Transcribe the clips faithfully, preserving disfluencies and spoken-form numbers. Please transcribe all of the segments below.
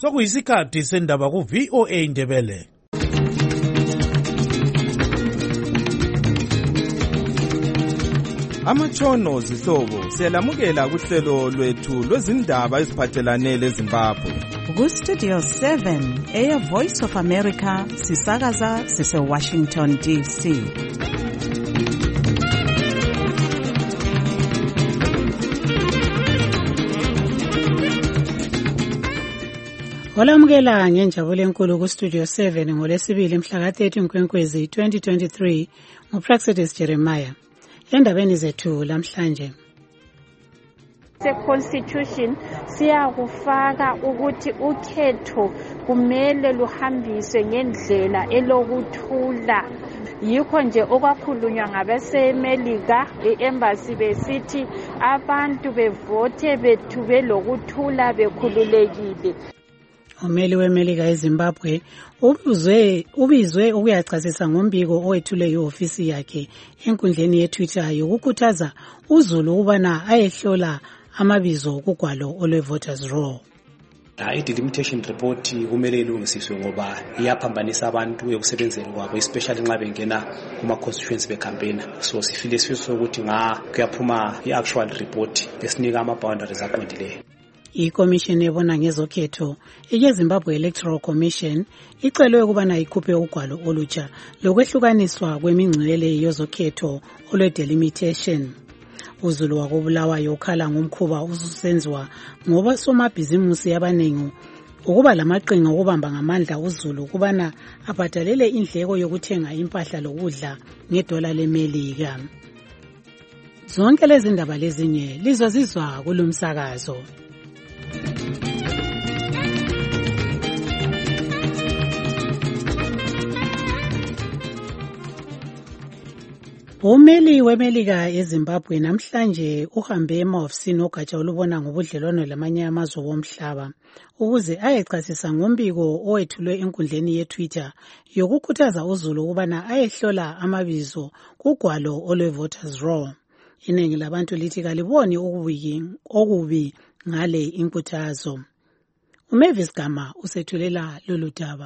Sokuyisikhathi sendaba ku V O A Ndebele. Amatshono zihlobo siyalamukela kuhlelo lwethu lwezindaba eziphathelane leZimbabwe. Ku Studio seven, Air Voice of America, sisakaza sise Washington D C. Olamukela ngenjabulo enkulu ku Studio seven ngolesibili mhla ka thirty Nkwenkwezi twenty twenty-three nguPraxedis Jeremiah. Endabeni zethu lamhlanje. The constitution siyakufaka ukuthi ukhetho kumele luhambiswe ngendlela elokuthula. Yikho nje okwakhulunywa ngabesemelika e-embassy besithi abantu bevote bethu belokuthula bekhululekile. Umeli weMelika eZimbabwe ubuzwe ubizwe ukuyachasisa ngombiko owethule ihofisi yakhe enkundleni yeTwitter yokukhuthaza uZulu ukubana ayehlola amabizo kugwalo olwe-voters roll. I-delimitation report kumele ilungisiswe ngoba iyaphambanisa abantu ekusebenzeni kwabo, especially nxa bengena kuma-constituency becampaign. So sifile sifisa ukuthi nga kuyaphuma i-actual report esinika ama-boundaries aqondileyo. I-Commission ebona ngezokhetho ye-Zimbabwe Electoral Commission icelwe ukubana ikhuphe ugwalo olutsha lokwehlukaniswa kwemingcele yezokhetho olwe-delimitation. uZulu wakobulawayo ukhala ngomkhuba ususenziwa ngoba somabhizimusi abaningi ukuba lamaqhinga okubamba ngamandla uZulu kubana abhadalele indleko yokuthenga impahla lokudla ngedola leMelika. Zonke lezi ndaba lezinye lizozizwa kulumsakazo. Umeli weMelika eZimbabwe namhlanje uhambe emahofisini ogatsha olubona ngobudlelwano lamanye amazwe womhlaba ukuze ayechasisa ngombiko owethulwe enkundleni yeTwitter yokukhuthaza uZulu ukubana ayehlola amabizo kugwalo olwe-voters roll. Iningi labantu lithi kaliboni okubi okubi ngale inkuthazo. uMavis Gama usethulela lolu daba.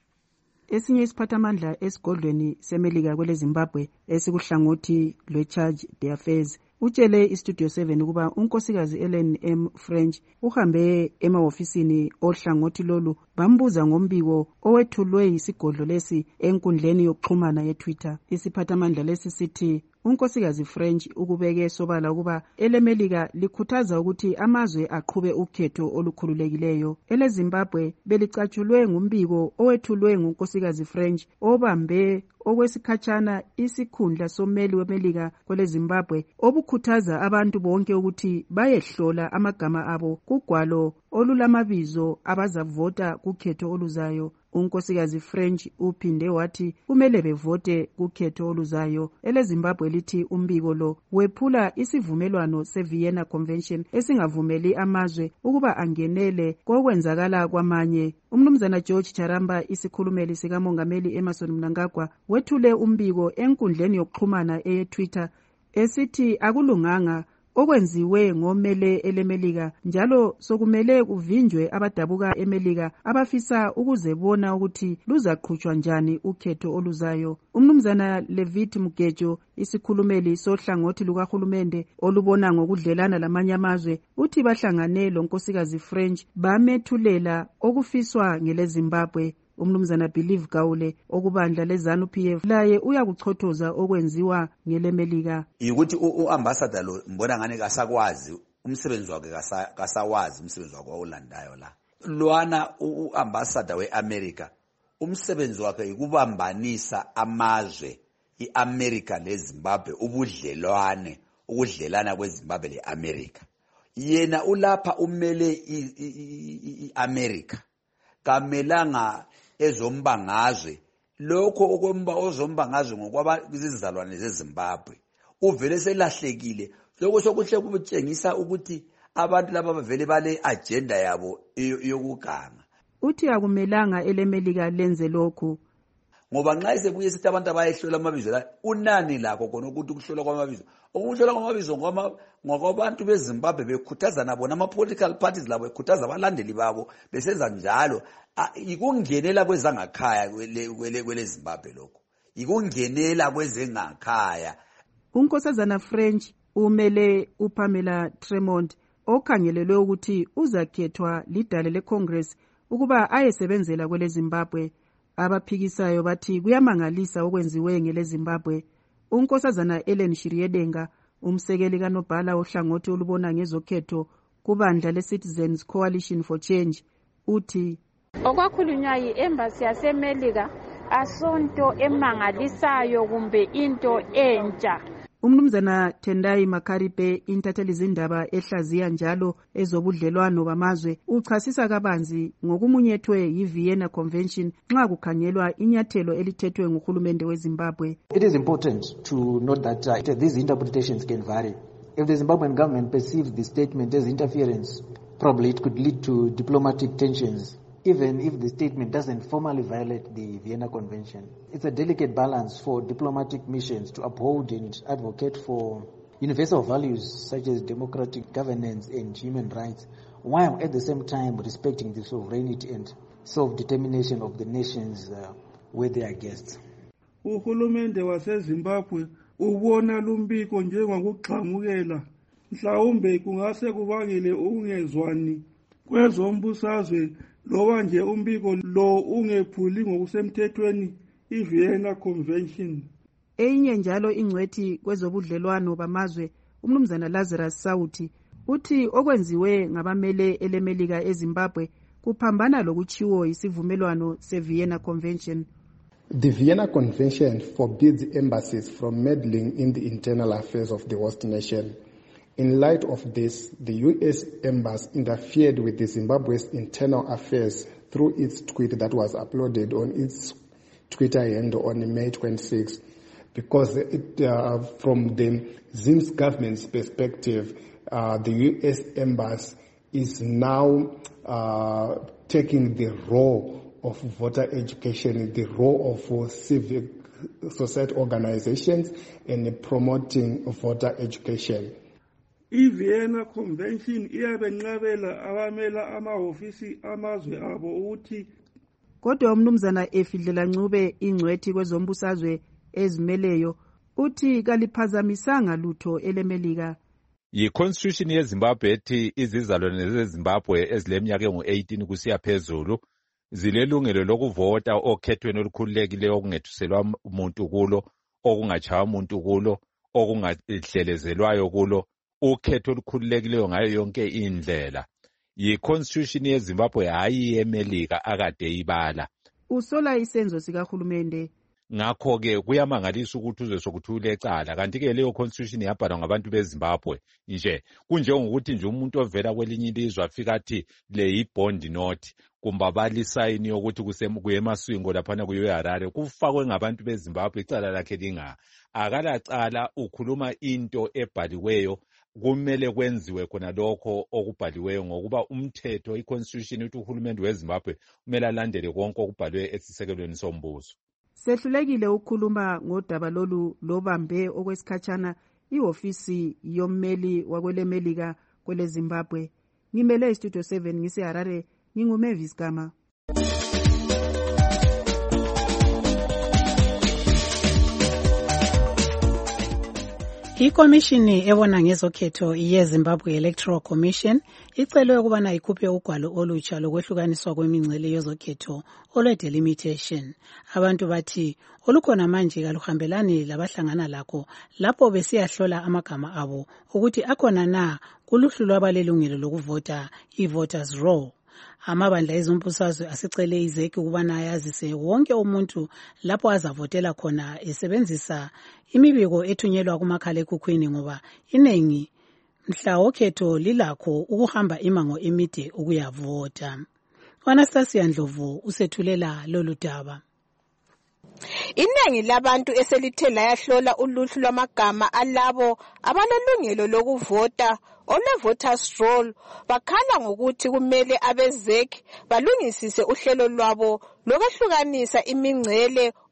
Esinye isiphathamandla esigodlweni seMelika kwele Zimbabwe esikuhlangothi lwe-Charge d'Affaires utshele iStudio seven ukuba unkosikazi Ellen M. French uhambe emahofisini ohlangothi lolu bambuza ngombiko owethulwe yisigodlo lesi enkundleni yokuxhumana yeTwitter. Isiphathamandla lesi sithi unkosikazi French ukubeke sobala ukuba eleMelika likhuthaza ukuthi amazwe aqhube ukhetho olukhululekileyo. Ele Zimbabwe belicatshulwe ngumbiko owethulwe ngunkosikazi French obambe okwesikhatshana isikhundla someli weMelika kwele Zimbabwe obukhuthaza abantu bonke ukuthi bayehlola amagama abo kugwalo olulamabizo abazavota kukhetho oluzayo. Unkosikazi French uphinde wathi kumele bevote kukhetho oluzayo. Ele Zimbabwe lithi umbiko lo wephula isivumelwano seVienna Convention esingavumeli amazwe ukuba angenele kokwenzakala kwamanye. Umnumzana George Charamba isikhulumeli sikamongameli Emmerson Mnangagwa wethule umbiko enkundleni yokuxhumana eyeTwitter esithi akulunganga okwenziwe ngomele eleMelika njalo sokumele kuvinjwe abadabuka eMelika abafisa ukuzebona ukuthi luzaqhutshwa njani ukhetho oluzayo. Umnumzana Levit Mugejo isikhulumeli sohlangothi lukahulumende olubona ngokudlelana lamanye amazwe uthi bahlangane lonkosikazi French bamethulela okufiswa ngele Zimbabwe. Umnumzana Believe Gaule okubandla leZANU-P F laye uyakuchothoza okwenziwa ngeleMelika. Ukuthi uambassador lo mbona ngane kasakwazi umsebenzi wakhe kasawazi umsebenzi wakhe olandayo la. Lwana uambassador weAmerica umsebenzi wakhe ikubambanisa amazwe iAmerica leZimbabwe ubudlelwane ukudlelana kweZimbabwe leAmerica. Yena ulapha umele iAmerica kamelanga ezombangazwe lokho okwemba ozombangazwe ngokwaba izizalwane zeZimbabwe uvele selahlekile. Lokho sokuhle kubutshengisa ukuthi abantu laba bavele bale agenda yabo yokuganga. Uthi akumelanga eleMelika lenze lokho ngoba nxa isebuye sithi abantu abayehlola amabizo la unani lakho khona ukuthi ukuhlola kwamabizo ukuhlola kwamabizo ngokwabantu beZimbabwe bekhuthaza nabo nama-political parties labo bekhuthaza abalandeli babo besenza njalo ikungenela kwezangakhaya kwele Zimbabwe lokho ikungenela kwezengakhaya. uNkosazana French umele uPamela Tremont okhangelelwe ukuthi uzakhethwa lidale leCongress ukuba ayesebenzela kwele Zimbabwe. Abaphikisayo bathi kuyamangalisa okwenziwe ngele Zimbabwe. uNkosazana Ellen Shiryedenga umsekeli kaNobhala ohlangothi olubona ngezokhetho kubandla leCitizens Coalition for Change uthi okwakhulunywa yi-embassy yaseMelika asonto emangalisayo kumbe into entsha. Umnumzana Tendai Makaripe intatheli zindaba ehlaziya njalo ezobudlelwano bamazwe uchasisa kabanzi ngokumunyethwe yiVienna Convention nxa kukhangelwa inyathelo elithethwe nguhulumende weZimbabwe. It is important to note that uh, these interpretations can vary. If the Zimbabwean government perceives the statement as interference, probably it could lead to diplomatic tensions. Even if the statement doesn't formally violate the Vienna Convention. It's a delicate balance for diplomatic missions to uphold and advocate for universal values such as democratic governance and human rights, while at the same time respecting the sovereignty and self-determination of the nations uh, where they are guests. Uhulumende waseZimbabwe ubona lumbiko njengokugxamukela mhlawumbe kungase kubangele ukungezwani kwezombusazwe loba nje umbiko lo ungephuli ngokusemthethweni iVienna Convention. Eyinye njalo ingcwethi kwezobudlelwano bamazwe umnumzana Lazarus Sauti uthi okwenziwe ngabamele elemelika eZimbabwe kuphambana lokuchiwo isivumelwano seVienna Convention. The Vienna Convention forbids embassies from meddling in the internal affairs of the host nation. In light of this, the U S Embassy interfered with the Zimbabwe's internal affairs through its tweet that was uploaded on its Twitter handle on May twenty-sixth, because it, uh, from the Zim's government's perspective, uh, the U S Embassy is now uh, taking the role of voter education, the role of uh, civic society organizations, and promoting voter education. iVienna Convention iyabenqabela abamela amahofisi amazwe abo ukuthi kodwa umnumzana Efidlela Ncube ingcwethi kwezombusazwe ezimeleyo uthi kaliphazamisanga lutho elemelika. Yi-Constitution yeZimbabwe ethi izizalwane zeZimbabwe ezileminyaka engu-eighteen kusiya phezulu zilelungelo lokuvota okhethweni olukhululekileyo okungethuselwa umuntu kulo, okungatshaywa umuntu kulo, okungahlelezelwayo kulo, ukhetho olukhululekileyo ngayo yonke indlela. Yi-Constitution yeZimbabwe hayi yeMelika akade ibala. Usola isenzo sikahulumende. Ngakho-ke kuyamangalisa ukuthi uzwe sokuthule ecala, kanti-ke leyo constitution yabhalwa ngabantu beZimbabwe nje kunjengokuthi nje umuntu ovela kwelinye ilizwe afika athi le yi-bond note kumbe abalisayini yokuthi kuyemaswingo laphana kuyoharare kufakwe ngabantu beZimbabwe icala lakhe linga akalacala ukhuluma into ebhaliweyo kumele kwenziwe khona lokho okubhaliweyo ngokuba umthetho i-constitution uthi uhulumende weZimbabwe kumele alandele konke okubhalwe esisekelweni sombuso. Sehlulekile ukukhuluma ngodaba lolu lobambe okwesikhatshana ihofisi yommeli wakwelemelika kwele Zimbabwe. Ngimele iStudio seven ngiseHarare, nginguMavis Gama. Ikomishini ebona ngezokhetho yeZimbabwe Electoral Commission icelwe ukubana ikhuphe ugwalo olutsha lokwehlukaniswa kwemingcele yezokhetho olwe-delimitation. Abantu bathi olukhona manje kaluhambelani labahlangana lakho lapho besiyahlola amagama abo ukuthi akhona na kuluhlu lwabalelungelo lokuvota i-voters roll. Amabandla ezombusazwe asicele izeki ukubana yazise wonke umuntu lapho azavotela khona esebenzisa imibiko ethunyelwa kumakhalekhukhwini ngoba inengi mhla wokhetho lilakho ukuhamba imango emide ukuyavota. Anastasia Ndlovu usethulela lolu daba. Iningi labantu eselithe layahlola uluhlu lwamagama alabo abalelungelo lokuvota ole-voters roll bakhala ngokuthi kumele abezeki balungisise uhlelo lwabo lokwehlukanisa imingcele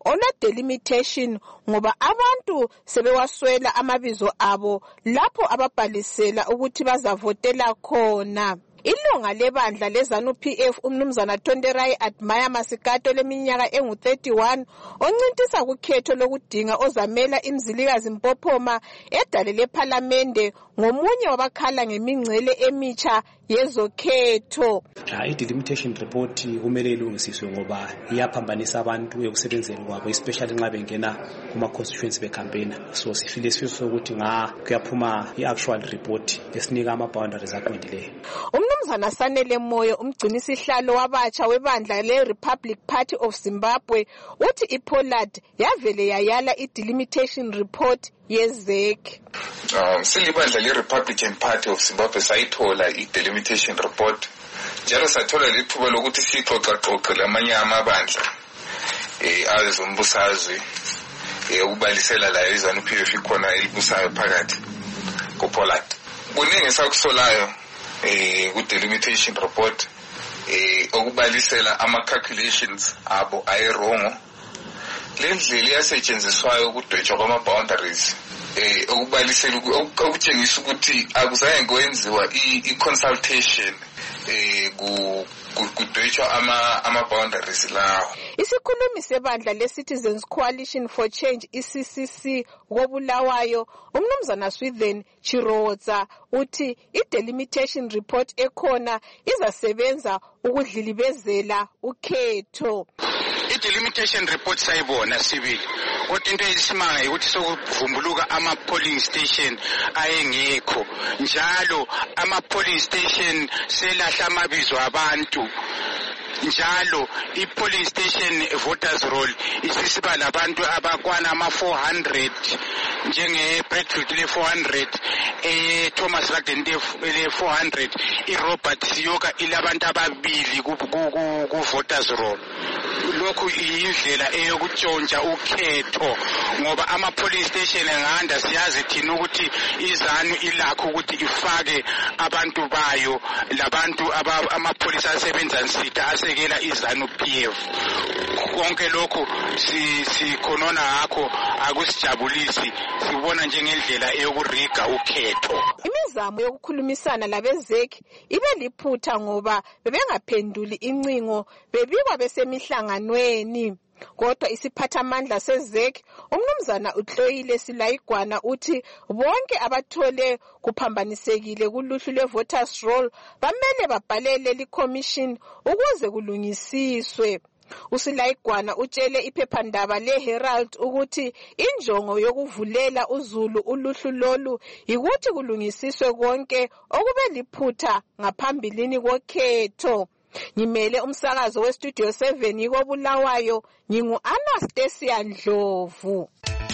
olwe delimitation ngoba abantu sebewaswela amabizo abo lapho ababhalisela ukuthi bazavotela khona. Ilunga lebandla lezanu P F umnumzana Tonderai Admire Masikato leminyaka engu thirty-one oncintisa kukhetho lokudinga ozamela imzilikazi Mpophoma edale lephalamende ngomunye wabakhala ngemingcele emitsha yezokhetho. I-delimitation report kumele ilungisiswe ngoba iyaphambanisa abantu ekusebenzeni kwabo especially nxa bengena kuma constituency becampaign. So sifile sifiso sokuthi nga kuyaphuma i-actual report esinika ama boundaries aqondileyo. Umnumzana Sanele Moyo umgcinisihlalo wabatsha webandla le Republic Party of Zimbabwe uthi iPollard yavele yayala i-delimitation report yezek. Um, silibandla le Republican Party of Zimbabwe sayithola i-delimitation report. Njalo sathola lithuba lokuthi sixoxa-xoxe lamanye amabandla eh azombusazwe eh ubalisela la izanu P F ikhona elibusayo phakathi koPollard. Kuningi sakusolayo eh ku-delimitation report eh okubalisela ama-calculations abo ayirongo. Le ndlela iyasetshenziswayo ukudwetshwa kwama-boundaries eh okubalisela okutshengisa ukuthi akuzange kwenziwa i-consultation eh kudwetshwa ama-boundaries lawo. Isikhulumi sebandla le-Citizens Coalition for Change I-C C C koBulawayo umnumzana Swithen Chiroza uthi i-delimitation report ekhona izasebenza ukudlilibezela ukhetho. I-delimitation report sayibona sibili kodwa into eyisimanga ukuthi sokuvumbuluka ama-polling station ayengekho njalo ama-polling station selahla amabizo abantu njalo i-polling station voters roll isisiba labantu abakwana ama-four hundred njenge-Bradfield le-four hundred e-Thomas Ragden le-four hundred i-Robert Siyoka ilabantu ababili ku-voters roll. Lokhu iyindlela eyokutshontsha ukhetho ngoba ama-polling station enganda siyazi thina ukuthi izanu ilakho ukuthi ifake abantu bayo labantu amapolisa asebenza nsita asekela izanu P F. Konke lokhu sikhonona ngakho akusijabulisi sibona njengendlela eyokuriga ukhetho. Imizamo yokukhulumisana labezek ibe liphutha ngoba bebengaphenduli incingo bebikwa besemihlanganweni. Kodwa isiphathamandla sezek umnumzana uHloyile Silayigwana uthi bonke abathole kuphambanisekile kuluhlu levoters roll bamele babhalele liCommission ukuze kulungisiswe. Usilayigwana utshele iphephandaba leHerald ukuthi injongo yokuvulela uZulu uluhlu lolu yikuthi kulungisiswe konke okube liphutha ngaphambilini kokhetho. Ngimele umsakazo weStudio seven yikoBulawayo ngingu Anastasia Ndlovu.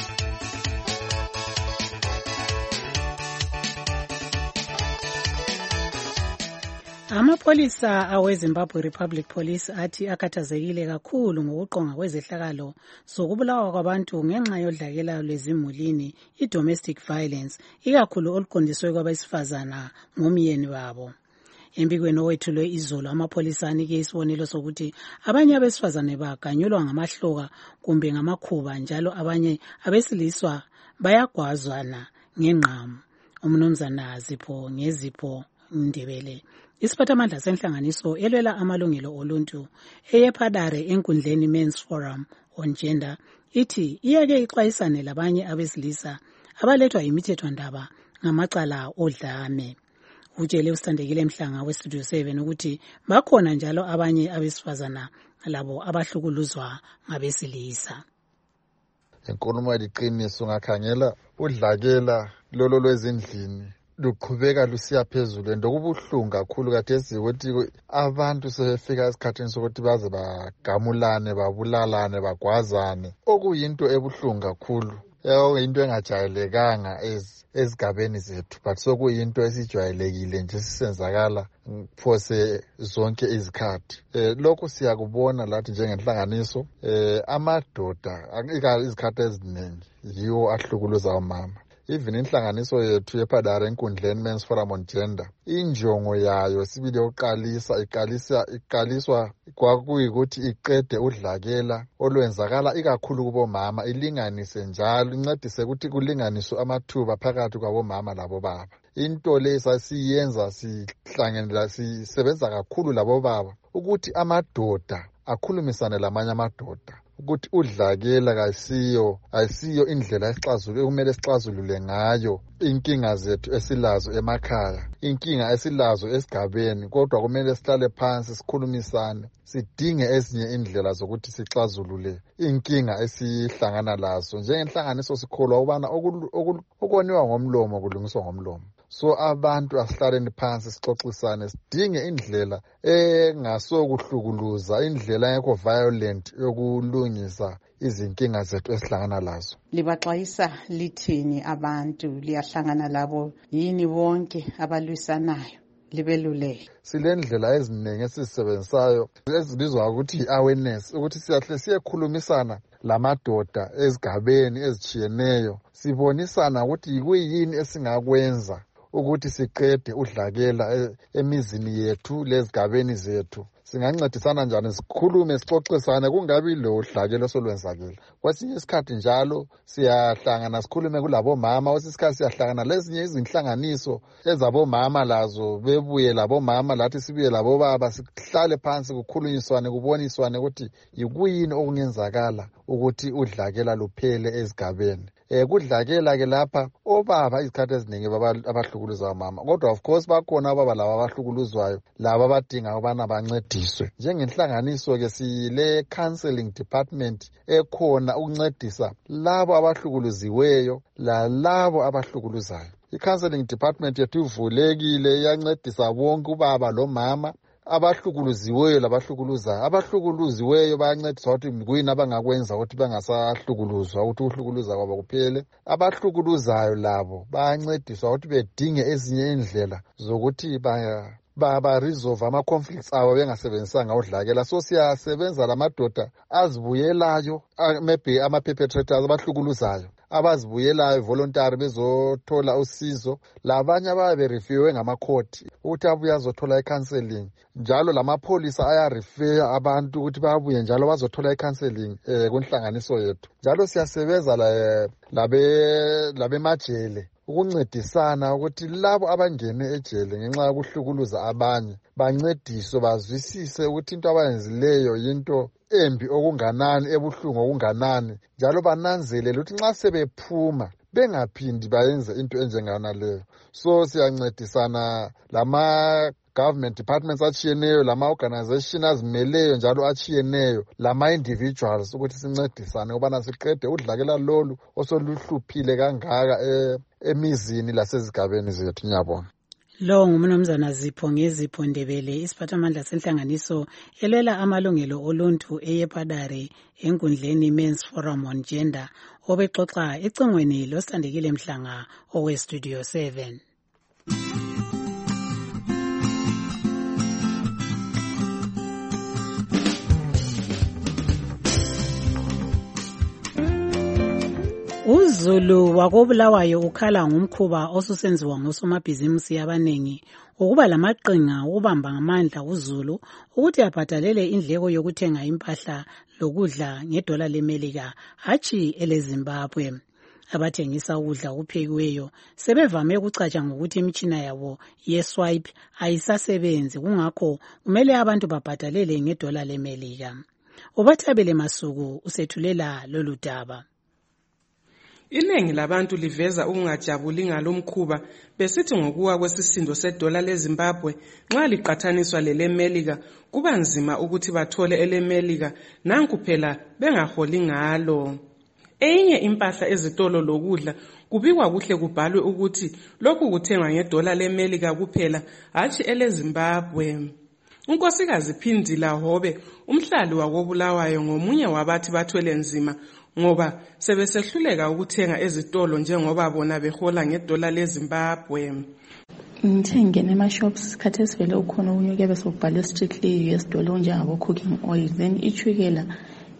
Amapolisa aweZimbabwe Republic Police athi akhathazekile kakhulu ngokuqonga kwezehlakalo zokubulawa kwabantu ngenxa yodlakela lwezimulini i-domestic violence ikakhulu oluqondiswe kwabesifazana ngomyeni babo. Embikweni owethulwe izolo amapolisa anike isibonelo sokuthi abanye abesifazane baganyulwa ngamahloka kumbe ngamakhuba njalo abanye abesilisa bayagwazwana ngengqamu. Umnumzana Zipho Ngezipho Ndebele isiphathamandla senhlanganiso elwela amalungelo oluntu eyePadare enkundleni Men's Forum on Gender ithi iyake ixwayisane labanye abesilisa abalethwa imithethwandaba ngamacala odlame. Utshele uStandekile Mhlanga weStudio seven ukuthi bakhona njalo abanye abesifazana labo abahlukuluzwa ngabesilisa. Inkulumo eliqiniso ngakhangela udlakela lolo lwezindlini luqhubeka lusiya phezulu ndokubuhlungu kakhulu kathesi ukuthi abantu sebefika esikhathini sokuthi baze bagamulane babulalane bagwazane okuyinto ebuhlungu kakhulu into engajayelekanga ezigabeni zethu but sokuyinto esijwayelekile nje sisenzakala phose zonke izikhathi. Eh lokho siyakubona lathi njengenhlanganiso eh amadoda izikhathi eziningi yiwo ahlukuluza omama. even inhlanganiso yethu yePadare enkundleni Men's Forum on Gender injongo yayo sibili yokuqalisa iqalisa iqaliswa kwakuyikuthi iqede udlakela olwenzakala ikakhulu kubomama ilinganise njalo incedise ukuthi kulinganiswe amathuba phakathi kwabomama labobaba. Into lesa siyenza sihlanganela sisebenza kakhulu labobaba ukuthi amadoda akhulumisane lamanye amadoda ukuthi udlakela kasiyo ayisiyo indlela esixazulule kumele sixazulule ngayo inkinga zethu esilazo emakhaya, inkinga esilazo esigabeni, kodwa kumele sihlale phansi sikhulumisane sidinge ezinye indlela zokuthi sixazulule inkinga esihlangana lazo. Njengenhlanganiso sikholwa ukubana okoniwa ngomlomo kulungiswa ngomlomo. So abantu asihlaleni phansi sixoxisane sidinge indlela engasokuhlukuluza, indlela engekho violent yokulungisa izinkinga zethu esihlangana lazo. Libaxwayisa lithini abantu, liyahlangana labo yini bonke abalwisanayo libeluleke? Silendlela eziningi esizisebenzisayo ezibizwa ukuthi awareness, ukuthi siyahle siyekhulumisana lamadoda ezigabeni ezichiyeneyo sibonisana ukuthi kuyini esingakwenza ukuthi siqede udlakela emizini yethu lezigabeni zethu. Singancedisana njani sikhulume sixoxisane kungabi lo udlakela solwenzakela. Kwesinye isikhathi njalo siyahlangana sikhulume kulabomama, kwesinye siyahlangana lezinye izinhlanganiso ezabomama lazo bebuye labomama lathi sibuye labobaba sihlale phansi kukhulunyiswane kuboniswane ukuthi yikuyini okungenzakala ukuthi udlakela luphele ezigabeni. Eh kudlakela ke lapha obaba izikhathi eziningi abahlukuluza abamama, kodwa of course bakhona ababa laba abahlukuluzwayo laba abadinga ukubana bancediswe. Njengenhlanganiso ke sile counseling department ekhona ukuncedisa labo abahlukuluziweyo la labo abahlukuluzayo. I-counseling department yethu ivulekile iyancedisa bonke ubaba lo mama abahlukuluziweyo labahlukuluzayo. Abahlukuluziweyo bayancediswa ukuthi kuyini abangakwenza ukuthi bangasahlukuluzwa ukuthi uhlukuluza kwabo kuphele. Abahlukuluzayo labo bayancediswa ukuthi bedinge ezinye indlela zokuthi ba ba resolve ama conflicts abo bengasebenzisanga udlakela. So siyasebenza lamadoda azibuyelayo maybe ama perpetrators abahlukuluzayo abazibuyelayo voluntary bezothola usizo, labanye ababe referwe ngamakhoti ukuthi abuye azothola icounseling. Njalo lamapolisa aya refer abantu ukuthi babuye njalo bazothola icounseling eh kunhlanganiso yethu. Njalo siyasebenza la labe labe majele ukuncedisana ukuthi labo abangene ejele ngenxa yokuhlukuluza abanye bancediswe bazwisise ukuthi into abayenzileyo yinto embi okunganani ebuhlungu okunganani, njalo bananzelele ukuthi nxa sebephuma bengaphindi bayenze into enjengana leyo. So siyancedisana lama government departments achiyeneyo, lama organization azimeleyo njalo achiyeneyo, lama individuals ukuthi sincedisane ukubana siqede udlakela lolu osoluhluphile kangaka emizini lasezigabeni zethu. Ngiyabonga. Lo ngumnumzana Zipho Ngezipho Ndebele, isiphathamandla senhlanganiso elwela amalungelo oluntu eyePadare enkundleni Men's Forum on Gender, obexoxa ecingweni loSandekile Mhlanga owe Studio seven. UZulu wakobulawayo ukhala ngumkhuba osusenziwa ngosomabhizimusi abanengi ukuba lamaqinga ukubamba ngamandla uZulu ukuthi abhadalele indleko yokuthenga impahla lokudla ngedola leMelika hatshi eleZimbabwe. Abathengisa ukudla okuphekiweyo sebevame ukucatsha ngokuthi imitshina yabo yeswipe ayisasebenzi, kungakho kumele abantu babhadalele ngedola leMelika. Ubathabele Masuku usethulela lolu daba. Iningi labantu liveza ukungajabuli ngalomkhuba besithi ngokuwa kwesisindo sedola leZimbabwe nxa liqathaniswa leleMelika kuba nzima ukuthi bathole eleMelika nanku phela bengaholi ngalo. Enye impahla ezitolo lokudla kubikwa kuhle kubhalwe ukuthi lokhu kuthengwa ngedola leMelika kuphela hatshi eleZimbabwe. Unkosikazi Phindila Hobe umhlali wakobulawayo ngomunye wabathi bathwele nzima ngoba sebesehluleka ukuthenga ezitolo njengoba bona behola ngedola leZimbabwe. Ngithe ngene ema-shops khathesi vele ukhona unyuke bese ubhalwe strictly U S dollar njengabo cooking oil, then ichukela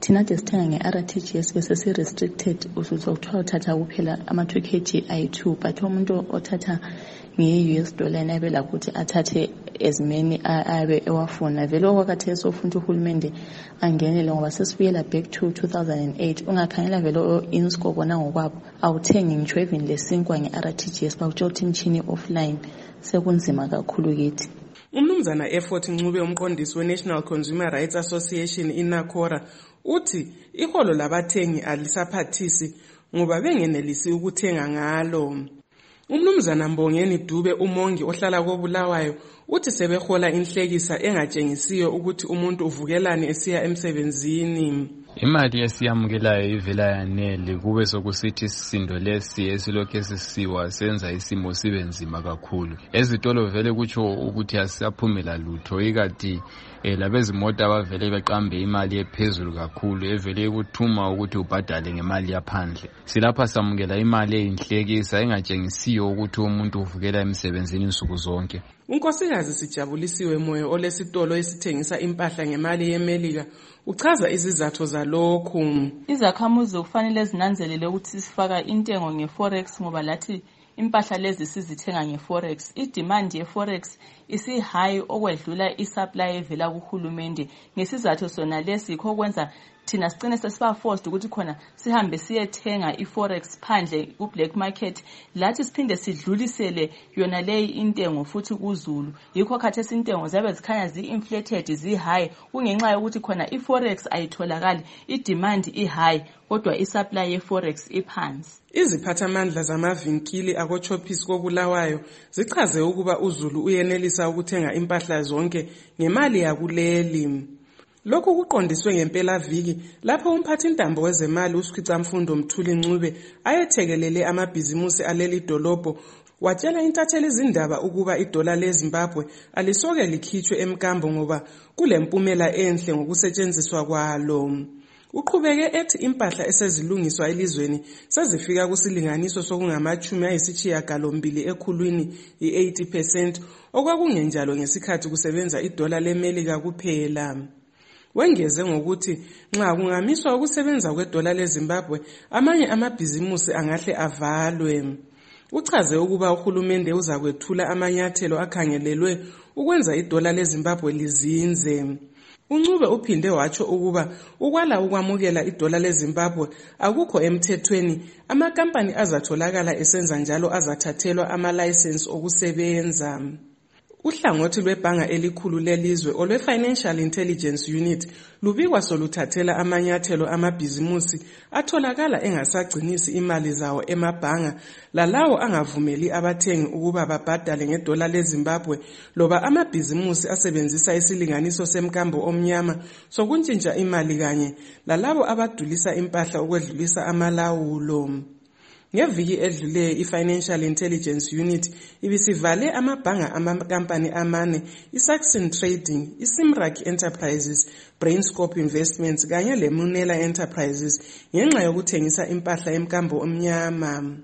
thina de sithenga nge-R T G S bese si-restricted uzokuthiwa uthatha kuphela ama-two K G ayi-two but umuntu othatha nge-U S dollar nabe lakho ukuthi athathe as many abe ewafuna vele okwakhathesi ofuna uhulumende angenele ngoba sesibuyela back to two thousand eight ungakhangela vele insco bona ngokwabo awuthengi ngitsho even lesinkwa nge-R T G S bakutshela ukuthi imchini offline sekunzima kakhulu kithi. Umnumzana Effort Ncube umqondisi we-National Consumer Rights Association iNACORA uthi iholo labathengi alisaphathisi ngoba bengenelisi ukuthenga ngalo. Umnumzana Mbongeni Dube umongi ohlala koBulawayo uthi sebehola inhlekisa engatshengisiyo ukuthi umuntu uvukelani esiya emsebenzini. Imali esiyamukelayo ivela yanele kube sokusithi isindo lesi esilokhe sisiwa senza isimo sibe nzima kakhulu. Ezitolo vele kutsho ukuthi asisaphumela lutho ikati eh, labezimota bavele beqambe imali ephezulu kakhulu evele ukuthuma ukuthi ubhadale ngemali yaphandle. Silapha samukela imali eyinhlekisa engatshengisiyo ukuthi umuntu uvukela emsebenzini insuku zonke. Unkosikazi Sijabulisiwe Moyo olesitolo esithengisa impahla ngemali yeMelika uchaza izizathu zalokhu. Izakhamuzi kufanele zinanzelele ukuthi sifaka intengo ngeforex ngoba lathi impahla lezi sizithenga ngeforex. I-demand yeforex isi high okwedlula i-supply evela kuhulumende. Ngesizathu sona lesi yikho kwenza thina sicine sesiba forced ukuthi khona sihambe siyethenga i-forex phandle ku-black market lathi siphinde sidlulisele yona leyi intengo futhi kuzulu. Yikho khathesi intengo zabe zikhanya zi-inflated zi-high kungenxa yokuthi khona i-forex ayitholakali, i-demand i-high kodwa i-supply ye-forex iphansi. Iziphathamandla zamavinkili akochophisi koBulawayo zichaze ukuba uZulu uyenelisa ukuthenga impahla zonke ngemali yakuleli. Lokhu kuqondiswe ngempela viki lapho umphathi intambo wezemali uSikhwicamfundo Mthuli Ncube ayethekelele amabhizimusi aleli dolobho watshela intatheli izindaba ukuba idola leZimbabwe alisoke likhitshwe emkambo ngoba kulempumela enhle ngokusetshenziswa kwalo. Uqhubeke ethi impahla esezilungiswa elizweni sezifika kusilinganiso sokungamachumi ayisishiyagalombili ekhulwini i-eighty percent okwakungenjalo ngesikhathi kusebenza idola leMelika kuphela. Wengeze ngokuthi nxa kungamiswa ukusebenza kwedola leZimbabwe amanye amabhizimusi angahle avalwe. Uchaze ukuba uhulumende uzakwethula amanyathelo akhangelelwe ukwenza idola leZimbabwe lizinze. Uncube uphinde watsho ukuba ukwala ukwamukela idola leZimbabwe akukho emthethweni, amakampani azatholakala esenza njalo azathathelwa ama-license okusebenza. Uhlangothi lwebhanga elikhulu lelizwe olwe Financial Intelligence Unit lubikwa soluthathela amanyathelo amabhizimusi atholakala engasagcinisi imali zawo emabhanga lalawo angavumeli abathengi ukuba babhadale ngedola leZimbabwe loba amabhizimusi asebenzisa isilinganiso semkambo omnyama sokuntshintsha imali kanye lalabo abadulisa impahla ukwedlulisa amalawulo. Ngeviki edluleyo i-Financial Intelligence Unit ibisivale amabhanga amakampani amane iSaxon Trading, iSimrak Enterprises, Brainscope Investments kanye leMunela Enterprises ngenxa yokuthengisa impahla emkambo omnyama.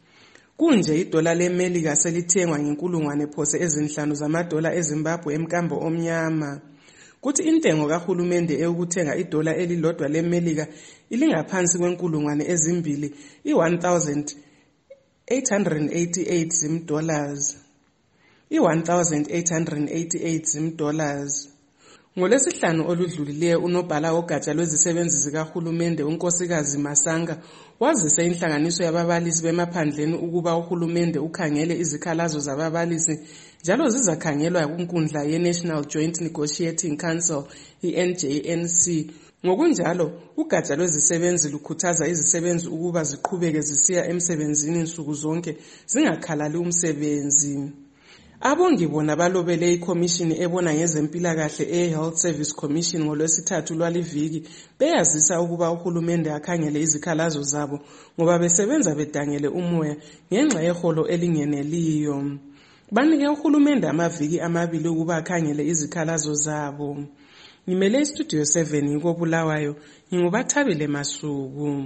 Kunje idola leMelika selithengwa ngenkulungwane phose ezinhlanu zamadola eZimbabwe emkambo omnyama. Kuthi intengo kahulumende eyokuthenga idola elilodwa leMelika ilingaphansi kwenkulungwane ezimbili i-one thousand eight hundred eighty-eight zim-dollars. i-one thousand eight hundred eighty-eight zim-dollars. Ngolesihlanu oludlulileyo unobhala wogatsha lwezisebenzi zikahulumende unkosikazi Masanga wazise inhlanganiso yababalisi bemaphandleni ukuba uhulumende ukhangele izikhalazo zababalisi njalo zizakhangelwa kunkundla ye-National Joint Negotiating Council i-N J N C. Ngokunjalo ugatsha lwezisebenzi lukhuthaza izisebenzi ukuba ziqhubeke zisiya emsebenzini insuku zonke zingakhalali umsebenzi. Abongi bona balobele ikhomishini ebona ngezempilakahle e-Health Service Commission ngolwesithathu lwaliviki beyazisa ukuba uhulumende akhangele izikhalazo zabo ngoba besebenza bedangele umoya ngenxa yeholo elingeneliyo. Banike uhulumende amaviki amabili ukuba akhangele izikhalazo zabo. Ngimele iStudio seven ngikoBulawayo, ngingubathabile Masuku.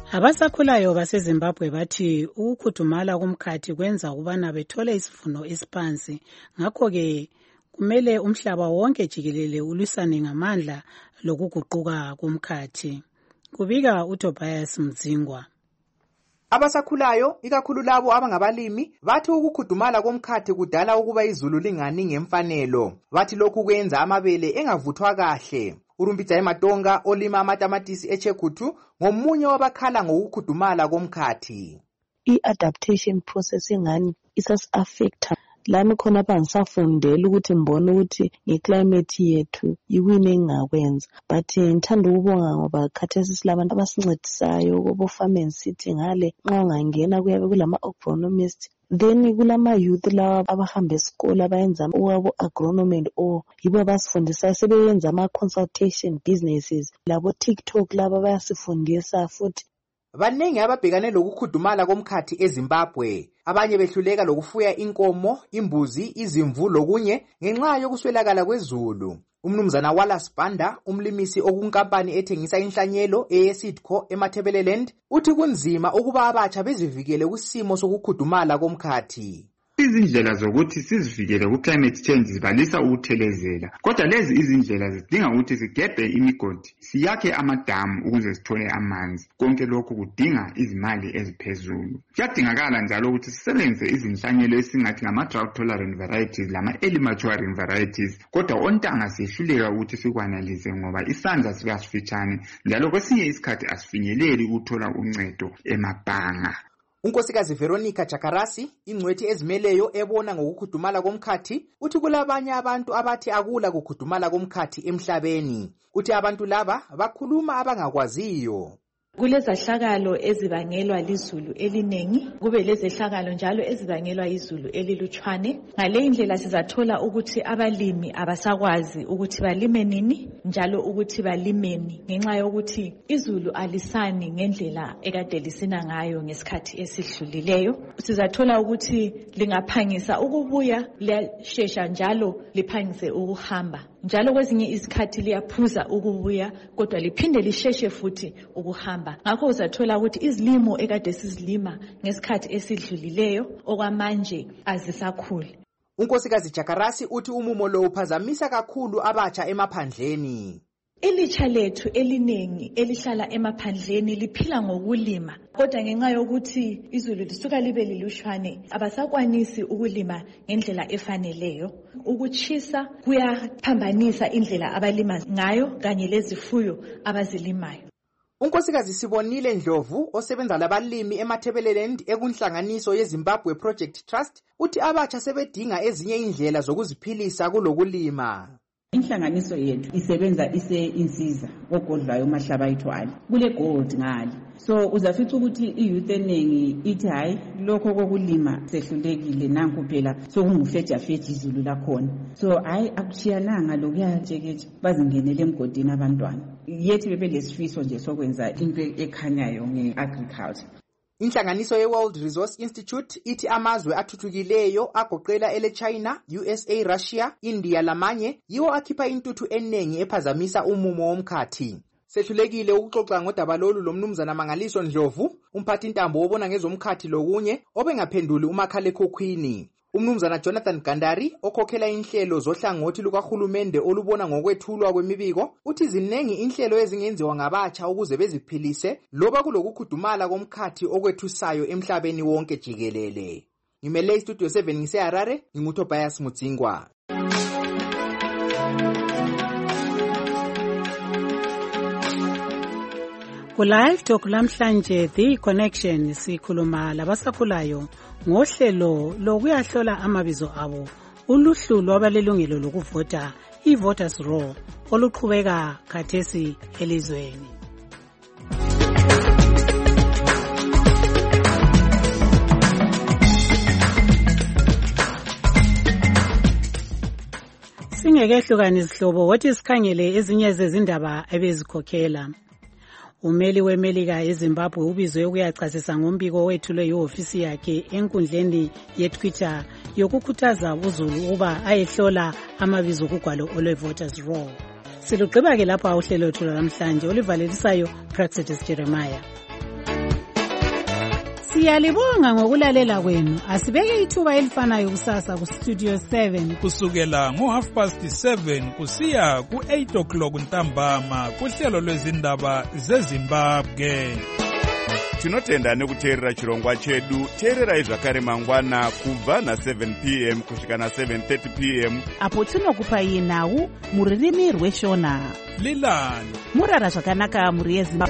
Abasakhulayo baseZimbabwe bathi ukukhudumala komkhathi kwenza ukubana bethole isivuno esiphansi. Ngakho-ke kumele umhlaba wonke jikelele ulwisane ngamandla lokuguquka komkhathi. Kubika uTobias Mdzingwa. Abasakhulayo ikakhulu labo abangabalimi bathi ukukhudumala komkhathi kudala ukuba izulu lingani ngemfanelo. Bathi lokhu kwenza amabele engavuthwa kahle. Urumbidzayi Matonga olima amatamatisi eChegutu ngomunye wabakhala ngokukhudumala komkhathi. I-adaptation process ingani isas-affecta lami khona bangisafundela ukuthi mbone ukuthi ngeclimate yethu yiwini engakwenza, but ngithanda ukubonga ngoba khathesi silabantu abasincedisayo kubo farming city ngale nxa ungangena kuyabe kulama agronomist, then kulama youth lawa abahamba esikole abayenza uwabo agronomy o yibo abasifundisayo sebeyenza ama consultation businesses labo TikTok laba bayasifundisa futhi. Banengi ababhekane lokukhudumala komkhathi eZimbabwe, abanye behluleka lokufuya inkomo, imbuzi, izimvu lokunye ngenxa yokuswelakala kwezulu. Umnumzana Wallace Banda, umlimisi okunkampani ethengisa inhlanyelo eSidco eMatabeleland, uthi kunzima ukuba abatsha bezivikele kusimo sokukhudumala komkhathi. Izindlela zokuthi sizivikele ku climate change zibalisa ukuthelezela, kodwa lezi izindlela zidinga ukuthi sigebhe imigodi, siyakhe amadamu ukuze sithole amanzi. Konke lokhu kudinga izimali eziphezulu. Kuyadingakala njalo ukuthi sisebenzise izinhlanyelo esingathi ngama drought tolerant varieties lama early maturing varieties, kodwa ontanga sihluleka ukuthi sikwanalize ngoba isandla sikasifitshane njalo kwesinye isikhathi asifinyeleli ukuthola uncedo emabhanga. Unkosikazi Veronica Chakarasi, ingcwethi ezimeleyo ebona ngokukhudumala komkhathi, uthi kulabanye abantu abathi akula kukhudumala komkhathi emhlabeni. Uthi abantu laba bakhuluma abangakwaziyo. Kulezahlakalo ezibangelwa lizulu elinengi, kube lezehlakalo njalo ezibangelwa izulu elilutshwane. Ngale indlela sizathola ukuthi abalimi abasakwazi ukuthi balime nini njalo ukuthi balimeni ngenxa yokuthi izulu alisani ngendlela ekade lisina ngayo ngesikhathi esidlulileyo. Sizathola ukuthi lingaphangisa ukubuya liyashesha njalo liphangise ukuhamba. Njalo kwezinye izikhathi liyaphuza ukubuya kodwa liphinde lisheshe futhi ukuhamba. Ngakho uzathola ukuthi izilimo ekade sizilima ngesikhathi esidlulileyo okwamanje azisakhuli. Unkosikazi Chakarasi uthi umumo lo uphazamisa kakhulu abatsha emaphandleni. Ilitsha lethu elinengi elihlala emaphandleni liphila ngokulima, kodwa ngenxa yokuthi izulu lisuka libe lilushwane abasakwanisi ukulima ngendlela efaneleyo. Ukuchisa kuyaphambanisa indlela abalima ngayo kanye lezifuyo abazilimayo. Unkosikazi Sibonile Ndlovu osebenza labalimi eMatabeleland ekunhlanganiso yeZimbabwe Project Trust uthi abatsha sebedinga ezinye indlela zokuziphilisa kulokulima. Inhlanganiso yethu isebenza ise insiza ogodlayo mahlaba ayithwala kule gold ngale, so uzafica ukuthi iyouth eningi ithi hayi lokho kokulima sehlulekile nanku phela sokungufeja feja izulu lakhona, so hayi akuchiyananga lokuyatshekeje bazingenele emgodini abantwana. Yethi bebe lesifiso nje sokwenza into ekhanyayo ngeagriculture. Inhlanganiso ye-World Resource Institute ithi amazwe athuthukileyo agoqela ele China, U S A, Russia, India lamanye yiwo akhipha intuthu enengi ephazamisa umumo womkhathi. Sehlulekile ukuxoxa ngodaba lolu lomnumzana Mangaliso Ndlovu, umphathi intambo obona ngezomkhathi lokunye obengaphenduli umakhalekhukhwini. Umnumzana Jonathan Gandari okhokhela inhlelo zohlangothi lukahulumende olubona ngokwethulwa kwemibiko uthi zinengi inhlelo ezingenziwa ngabatsha ukuze beziphilise loba kulokukhudumala komkhathi okwethusayo emhlabeni wonke jikelele. Ngimele iStudio seven ngiseHarare, nginguTobias Mdzingwa. Ku-Live Talk lamhlanje The Connection sikhuluma labasakhulayo ngohlelo lokuyahlola amabizo abo uluhlu lwabalelungelo lokuvota i-Voters Roll oluqhubeka khathesi elizweni. Singekehlukani izihlobo wothi sikhangele ezinye zezindaba ebezikhokhela. Umeli weMelika eZimbabwe ubizwe ukuyachasisa ngombiko wethulwe yihofisi yakhe enkundleni yeTwitter yokukhuthaza uzulu ukuba ayehlola amabizo kugwalo olwe-Voters Roll. Silugqiba ke lapha uhlelo lwethu namhlanje olivalelisayo Praxedes Jeremiah. Siyalibonga ngokulalela kwenu. Asibeke ithuba elifanayo kusasa ku Studio seven kusukela ngo half past seven kusiya ku eight o'clock ntambama kuhlelo lwezindaba zeZimbabwe. Tinotenda nekuteerera chirongwa chedu. Teererai zvakare mangwana kubva na seven p m kusvika na seven thirty p m apo tinokupai nhau muririmi rweshona. Lilani murara zvakanaka muri yeZimbabwe.